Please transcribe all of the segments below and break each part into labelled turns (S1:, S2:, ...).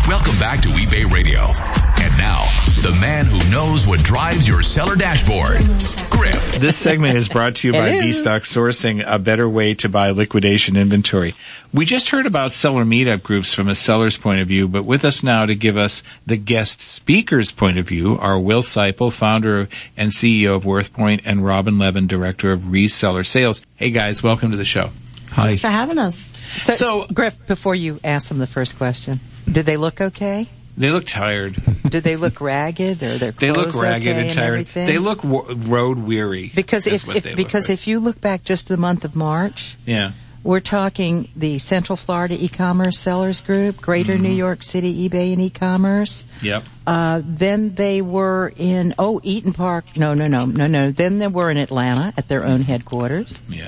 S1: Welcome back to eBay Radio. And now, the man who knows what drives your seller dashboard, Griff.
S2: This segment is brought to you by B-Stock Sourcing, a better way to buy liquidation inventory. We just heard about seller meetup groups from a seller's point of view, but with us now to give us the guest speaker's point of view are Will Seipel, founder and CEO of WorthPoint, and Robin Levin, director of reseller sales. Hey guys, welcome to the show.
S3: Hi.
S4: Thanks for having us.
S3: So, Griff, before you ask them the first question, did they look okay?
S2: They look tired.
S3: Did they look ragged, or their clothes
S2: They look ragged
S3: okay
S2: and tired.
S3: everything?
S2: They look road weary.
S3: Because if you look back just to the month of March,
S2: yeah,
S3: we're talking the Central Florida E-commerce Sellers Group, Greater New York City eBay and E-commerce.
S2: Yep.
S3: Then they were in Eaton Park. No. Then they were in Atlanta at their own headquarters.
S2: Yeah.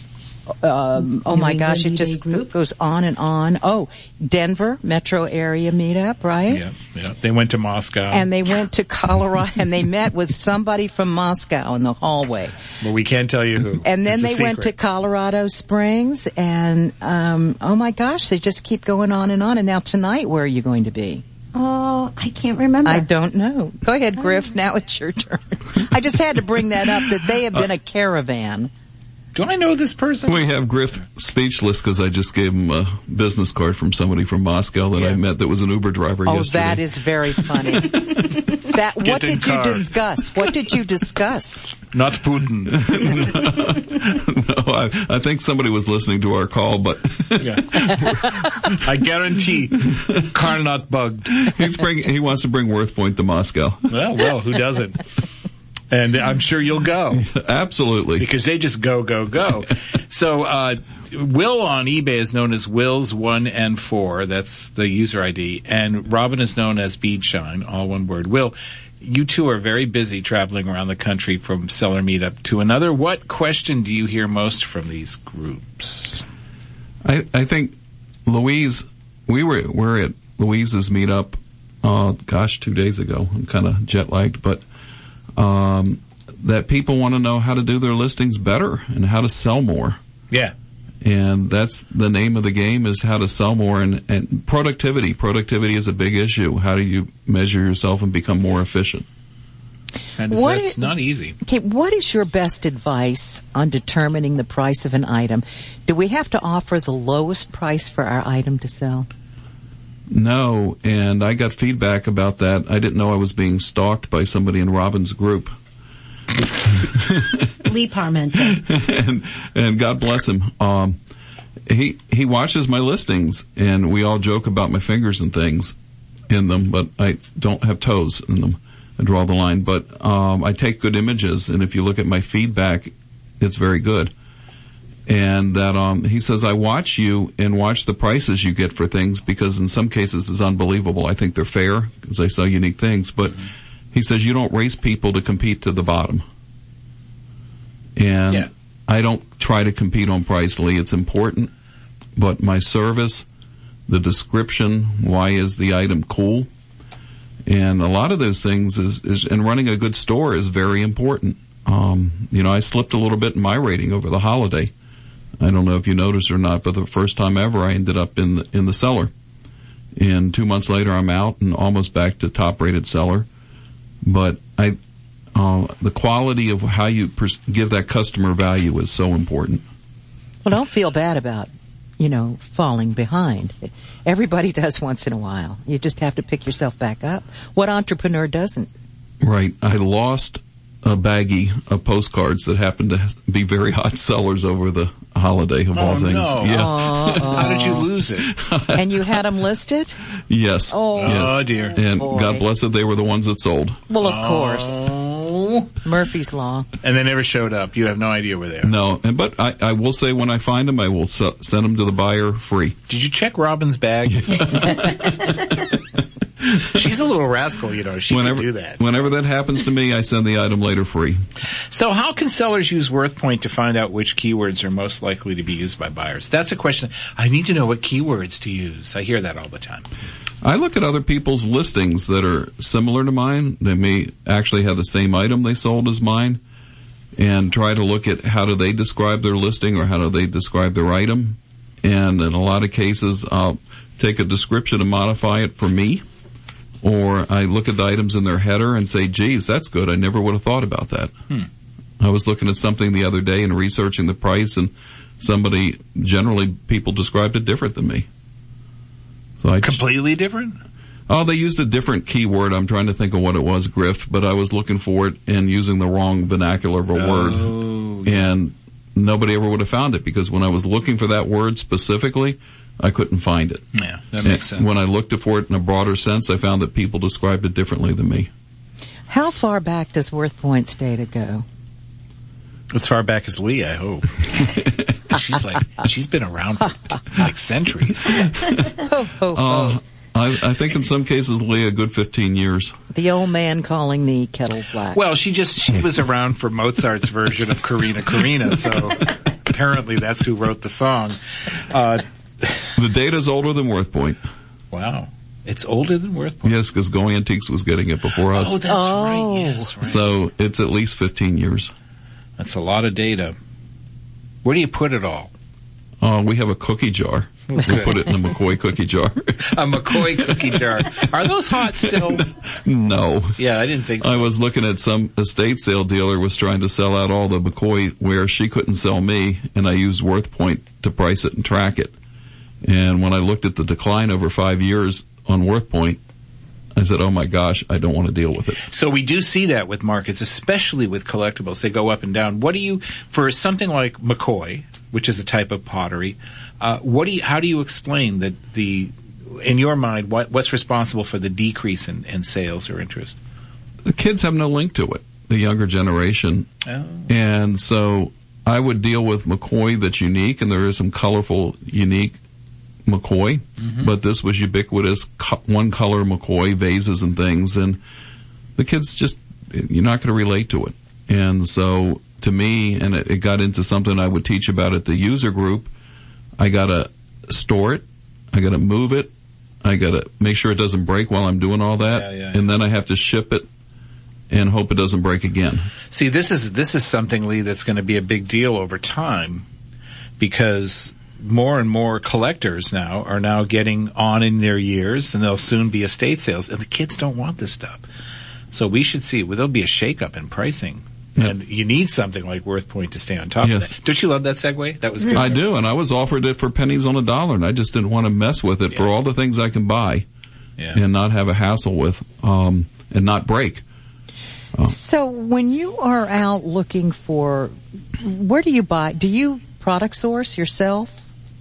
S3: My gosh, it just goes on and on. Denver metro area meetup, right?
S2: Yeah. They went to Moscow.
S3: And they went to Colorado and they met with somebody from Moscow in the hallway.
S2: Well, we can't tell you who.
S3: And then they went to Colorado Springs and, my gosh, they just keep going on. And now tonight, where are you going to be?
S4: Oh, I can't remember.
S3: I don't know. Go ahead, Griff. Now it's your turn. I just had to bring that up, that they have been a caravan.
S2: Do I know this person?
S5: We have Griff speechless because I just gave him a business card from somebody from Moscow that I met that was an Uber driver yesterday.
S3: Oh, that is very funny. What did you discuss? What did you discuss?
S2: Not Putin.
S5: No, I think somebody was listening to our call, but
S2: I guarantee car not bugged.
S5: He wants to bring WorthPoint to Moscow.
S2: Well, who doesn't? And I'm sure you'll go.
S5: Absolutely.
S2: Because they just go. So, Will on eBay is known as Will's 1 and 4. That's the user ID. And Robin is known as Beadshine, all one word. Will, you two are very busy traveling around the country from seller meetup to another. What question do you hear most from these groups?
S5: I think Louise, we're at Louise's meetup, 2 days ago. I'm kind of jet lagged, but that people want to know how to do their listings better and how to sell more.
S2: Yeah.
S5: And that's the name of the game, is how to sell more, and productivity. Productivity is a big issue. How do you measure yourself and become more efficient?
S2: And that's not easy.
S3: Okay, what is your best advice on determining the price of an item? Do we have to offer the lowest price for our item to sell?
S5: No, and I got feedback about that. I didn't know I was being stalked by somebody in Robin's group.
S4: Lee Parmenter.
S5: and God bless him. He watches my listings, and we all joke about my fingers and things in them, but I don't have toes in them. I draw the line, but I take good images, and if you look at my feedback, it's very good. And that he says, I watch you and watch the prices you get for things, because in some cases it's unbelievable. I think they're fair because I sell unique things, but he says you don't race people to compete to the bottom. And I don't try to compete on price, Lee. It's important, but my service, the description, why is the item cool, and a lot of those things is and running a good store is very important. I slipped a little bit in my rating over the holiday. I don't know if you noticed or not, but the first time ever I ended up in the cellar. And 2 months later I'm out and almost back to top rated seller. But the quality of how you give that customer value is so important.
S3: Well, don't feel bad about, falling behind. Everybody does once in a while. You just have to pick yourself back up. What entrepreneur doesn't?
S5: Right. I lost a baggie of postcards that happened to be very hot sellers over the holiday of all things.
S2: No.
S5: Yeah.
S2: How did you lose it?
S3: And you had them listed?
S5: Yes.
S3: Oh,
S5: yes.
S2: Oh dear.
S5: And
S3: boy.
S5: God bless it, they were the ones that sold.
S3: Well, of course. Murphy's Law.
S2: And they never showed up. You have no idea where they are.
S5: No, but I will say when I find them, I will send them to the buyer free.
S2: Did you check Robin's bag? She's a little rascal, She can do that.
S5: Whenever that happens to me, I send the item later free.
S2: So how can sellers use WorthPoint to find out which keywords are most likely to be used by buyers? That's a question. I need to know what keywords to use. I hear that all the time.
S5: I look at other people's listings that are similar to mine. They may actually have the same item they sold as mine, and try to look at how do they describe their listing or how do they describe their item. And in a lot of cases, I'll take a description and modify it for me. Or I look at the items in their header and say, geez, that's good. I never would have thought about that. I was looking at something the other day and researching the price, and generally people described it different than me. So
S2: Completely different?
S5: Oh, they used a different keyword. I'm trying to think of what it was, grift, but I was looking for it and using the wrong vernacular of a word. Yeah. And nobody ever would have found it, because when I was looking for that word specifically, I couldn't find it.
S2: Yeah, that makes sense.
S5: When I looked for it in a broader sense, I found that people described it differently than me.
S3: How far back does Worth Point's data go?
S2: As far back as Lee, I hope. She's been around for like centuries.
S5: I think in some cases, Lee, a good 15 years.
S3: The old man calling the kettle black.
S2: Well, she was around for Mozart's version of Carina Carina, so apparently that's who wrote the song.
S5: The data's older than Worth Point.
S2: Wow. It's older than Worth Point?
S5: Yes, because Go Antiques was getting it before us.
S2: Oh, that's right. Yes, right.
S5: So it's at least 15 years.
S2: That's a lot of data. Where do you put it all?
S5: We have a cookie jar. We put it in a McCoy cookie jar.
S2: A McCoy cookie jar. Are those hot still?
S5: No.
S2: Yeah, I didn't think so.
S5: I was looking at some estate sale dealer was trying to sell out all the McCoy where she couldn't sell me, and I used Worth Point to price it and track it. And when I looked at the decline over 5 years on Worth Point, I said, oh my gosh, I don't want to deal with it.
S2: So we do see that with markets, especially with collectibles. They go up and down. What do you, for something like McCoy, which is a type of pottery, how do you explain that in your mind, what's responsible for the decrease in sales or interest?
S5: The kids have no link to it, the younger generation.
S2: Oh.
S5: And so I would deal with McCoy that's unique, and there is some colorful, unique McCoy, but this was ubiquitous, one color McCoy vases and things, and the kids just, you're not going to relate to it. And so to me, and it got into something I would teach about at the user group, I got to store it, I got to move it, I got to make sure it doesn't break while I'm doing all that, and then I have to ship it and hope it doesn't break again.
S2: See, this is something, Lee, that's going to be a big deal over time, because more and more collectors now are getting on in their years, and they'll soon be estate sales, and the kids don't want this stuff. So we should see, there'll be a shakeup in pricing. And you need something like Worth Point to stay on top of that. Don't you love that segue? That was good.
S5: I do, and I was offered it for pennies on a dollar, and I just didn't want to mess with it for all the things I can buy and not have a hassle with, and not break.
S3: So when you are out looking for, where do you buy? Do you product source yourself?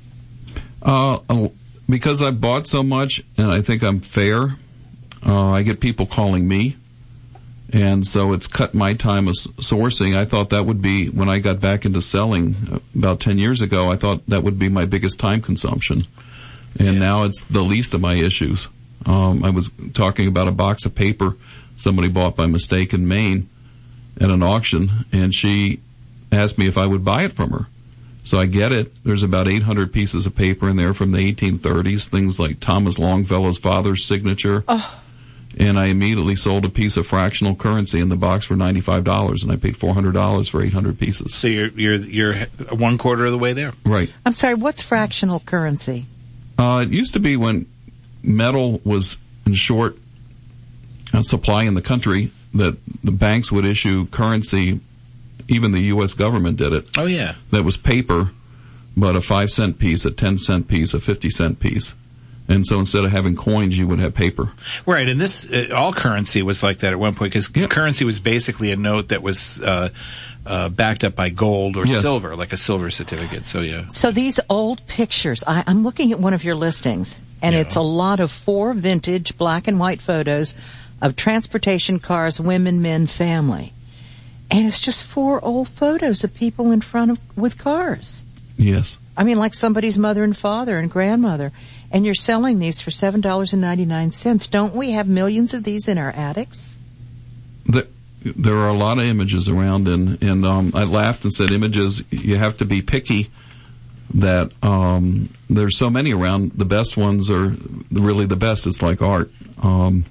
S5: Because I bought so much and I think I'm fair, I get people calling me. And so it's cut my time of sourcing. I thought that would be, when I got back into selling about 10 years ago, I thought that would be my biggest time consumption. And now it's the least of my issues. I was talking about a box of paper somebody bought by mistake in Maine at an auction, and she asked me if I would buy it from her. So I get it. There's about 800 pieces of paper in there from the 1830s, things like Thomas Longfellow's father's signature. And I immediately sold a piece of fractional currency in the box for $95, and I paid $400 for 800 pieces. So
S2: you're 1/4 of the way there.
S5: Right.
S3: I'm sorry, what's fractional currency?
S5: It used to be when metal was in short supply in the country, that the banks would issue currency. Even the U.S. government did it.
S2: Oh, yeah.
S5: That was paper, but a 5-cent piece, a 10-cent piece, a 50-cent piece. And so instead of having coins, you would have paper.
S2: Right, and this, all currency was like that at one point, because currency was basically a note that was backed up by gold or silver, like a silver certificate, so yeah.
S3: So these old pictures, I'm looking at one of your listings, and it's a lot of 4 vintage black and white photos of transportation cars, women, men, family. And it's just 4 old photos of people in front with cars.
S5: Yes.
S3: I mean, like somebody's mother and father and grandmother. And you're selling these for $7.99. Don't we have millions of these in our attics?
S5: There are a lot of images around, and I laughed and said, images, you have to be picky. That there's so many around. The best ones are really the best. It's like art.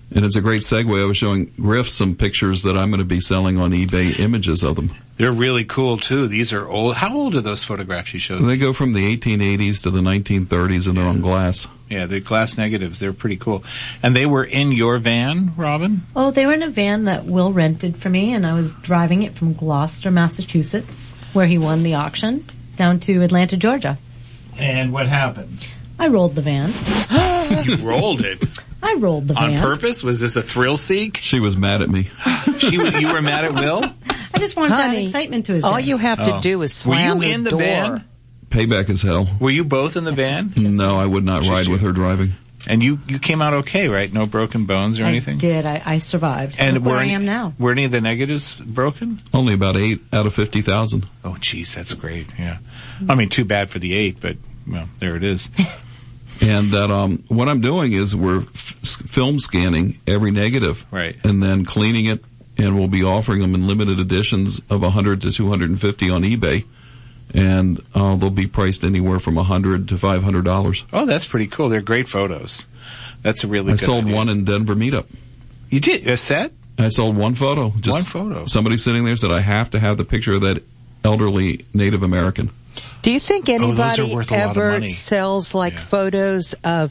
S5: And it's a great segue. I was showing Griff some pictures that I'm going to be selling on eBay, images of them.
S2: They're really cool too. These are old. How old are those photographs you showed?
S5: They go from the 1880s to the 1930s, and they're on glass.
S2: Yeah, they're glass negatives. They're pretty cool. And they were in your van, Robin?
S4: Oh, they were in a van that Will rented for me, and I was driving it from Gloucester, Massachusetts, where he won the auction, down to Atlanta, Georgia.
S2: And what happened?
S4: I rolled the van.
S2: You rolled it?
S4: I rolled the van.
S2: On purpose? Was this a thrill-seek?
S5: She was mad at me.
S2: You were mad at Will?
S4: I just wanted to add excitement to his day.
S3: All you have to do is slam
S2: the door. Were you in the van?
S5: Payback is hell.
S2: Were you both in the van?
S5: No, I would not ride with her driving.
S2: And you came out okay, right? No broken bones or anything?
S4: I did. I survived.
S2: And
S4: look where I am now.
S2: Were any of the negatives broken?
S5: Only about 8 out of 50,000.
S2: Oh, geez, that's great. Yeah. I mean, too bad for the 8, but, well, there it is.
S5: And that, what I'm doing is we're film scanning every negative.
S2: Right.
S5: And then cleaning it, and we'll be offering them in limited editions of 100 to 250 on eBay. And, they'll be priced anywhere from $100 to $500.
S2: Oh, that's pretty cool. They're great photos. That's a really good
S5: I sold
S2: idea.
S5: one in Denver meetup.
S2: You did? A set?
S5: I sold one photo. Just
S2: one photo.
S5: Somebody sitting there said, I have to have the picture of that elderly Native American.
S3: Do you think anybody ever
S2: money.
S3: sells photos of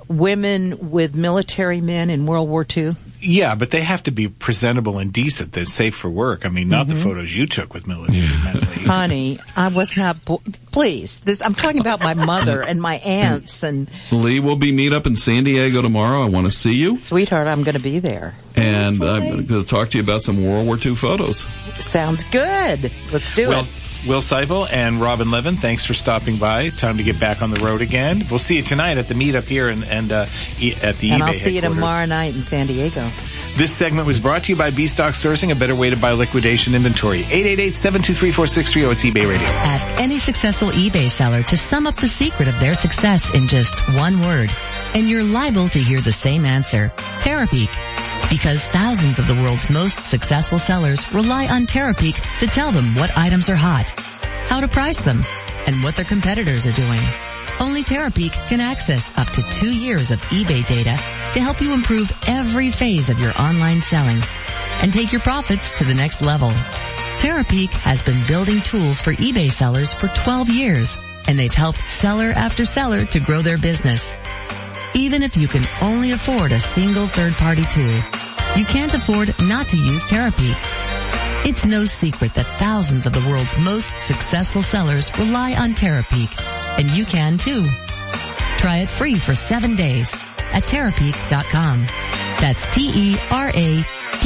S3: women with military men in World War II?
S2: Yeah, but they have to be presentable and decent. They're safe for work. I mean, not the photos you took with military men.
S3: Honey, I was not. Please, I'm talking about my mother and my aunts and.
S5: Lee will be meet up in San Diego tomorrow. I want to see you,
S3: sweetheart. I'm going to be there,
S5: and I'm going to talk to you about some World War II photos.
S3: Sounds good. Let's do it.
S2: Will Seipel and Robin Levin, thanks for stopping by. Time to get back on the road again. We'll see you tonight at the meetup here and at the eBay headquarters.
S3: And I'll see you tomorrow night in San Diego.
S2: This segment was brought to you by B-Stock Sourcing, a better way to buy liquidation inventory. 888-723-4630. It's eBay Radio.
S6: Ask any successful eBay seller to sum up the secret of their success in just one word, and you're liable to hear the same answer: Terapeak. Because thousands of the world's most successful sellers rely on Terapeak to tell them what items are hot, how to price them, and what their competitors are doing. Only Terapeak can access up to 2 years of eBay data to help you improve every phase of your online selling and take your profits to the next level. Terapeak has been building tools for eBay sellers for 12 years, and they've helped seller after seller to grow their business. Even if you can only afford a single third-party tool, you can't afford not to use Terapeak. It's no secret that thousands of the world's most successful sellers rely on Terapeak, and you can too. Try it free for 7 days at Terapeak.com. That's Terapeak,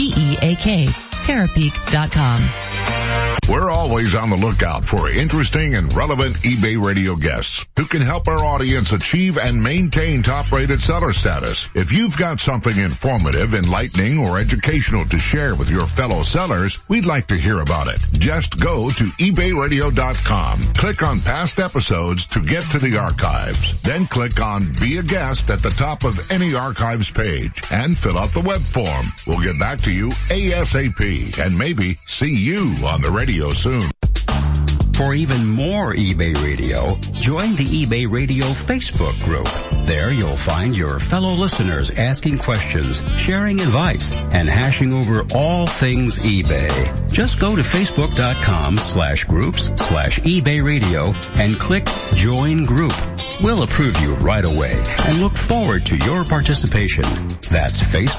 S6: Terapeak.com.
S7: We're always on the lookout for interesting and relevant eBay Radio guests who can help our audience achieve and maintain top-rated seller status. If you've got something informative, enlightening, or educational to share with your fellow sellers, we'd like to hear about it. Just go to ebayradio.com, click on past episodes to get to the archives. Then click on Be a Guest at the top of any archives page and fill out the web form. We'll get back to you ASAP and maybe see you on the radio soon.
S8: For even more eBay Radio, join the eBay Radio Facebook group. There you'll find your fellow listeners asking questions, sharing advice, and hashing over all things eBay. Just go to facebook.com/groups/eBay Radio and click Join Group. We'll approve you right away and look forward to your participation. That's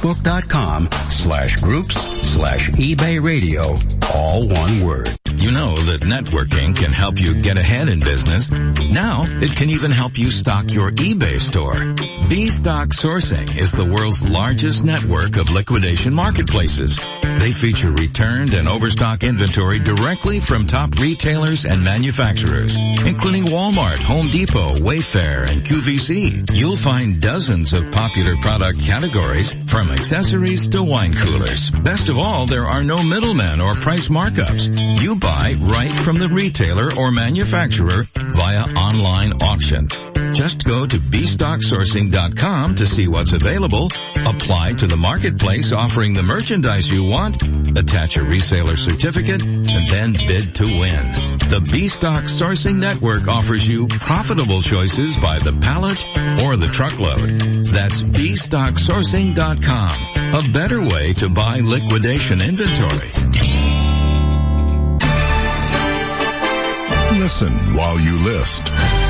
S8: facebook.com/groups/eBay Radio, all one word.
S9: You know that networking can help you get ahead in business. Now, it can even help you stock your eBay store. B-Stock Sourcing is the world's largest network of liquidation marketplaces. They feature returned and overstock inventory directly from top retailers and manufacturers, including Walmart, Home Depot, Wayfair, and QVC. You'll find dozens of popular product categories, from accessories to wine coolers. Best of all, there are no middlemen or price markups. You buy right from the retailer or manufacturer via online auction. Just go to bstocksourcing.com to see what's available, apply to the marketplace offering the merchandise you want, attach a reseller certificate, and then bid to win. The B-Stock Sourcing Network offers you profitable choices by the pallet or the truckload. That's bstocksourcing.com, a better way to buy liquidation inventory.
S7: Listen while you list.